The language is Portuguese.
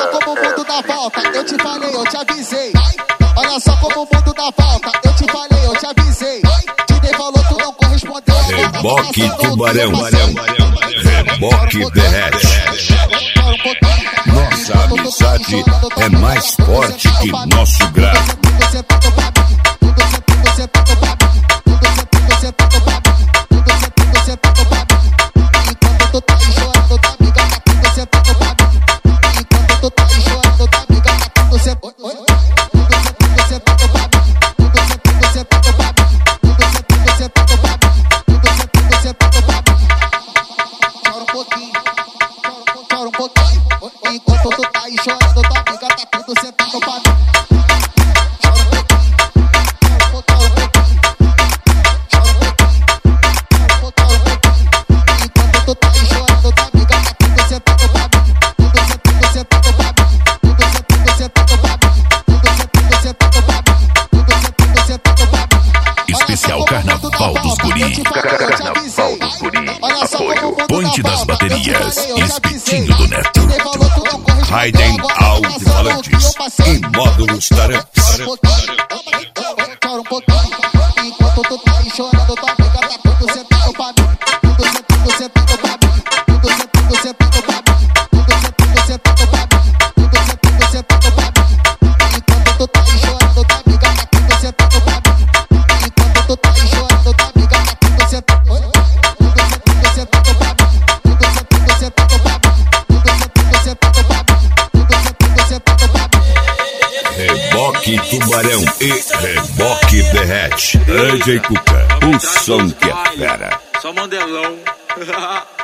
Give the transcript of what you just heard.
só como o mundo dá volta, eu te falei, eu te avisei. Olha só como o mundo dá volta, eu te falei, eu te avisei. Te dei valor, tu não correspondeu. Reboque Tubarão, Reboque derrete. Nossa amizade é mais forte que nosso grau. Enquanto tu tá aí chorando, tua amiga tá tudo sentado pra mim. Enquanto tu tá aí chorando, tua amiga tá tudo sentado pra mim. Tudo sentado pra mim. Tudo sentado pra mim. Tudo sentado pra mim. Tudo sentado pra mim. Especial Carnaval dos Guri. Carnaval dos Guri. Apoio Ponte das Baterias. Espetinho do Neto. Raiden Alto-Falantes e Módulos Tarantes. Chora um pouquinho, enquanto tu tá aí chorando, tua amiga tá tudo sentado pra mim. Tudo sentado pra mim. Tudo sentado pra mim. Tudo sentado pra mim. Tudo sentado pra mim. Enquanto tu tá aí chorando, tua amiga tá tudo sentado pra mim. Enquanto tu tá aí chorando, tua amiga tá tudo sentado pra mim. Tudo sentado pra mim. Tudo sentado pra mim. Tudo sentado pra mim. Reboque Tubarão e Reboque derrete. DJ Cuca, o som que é fera. Só mandelão.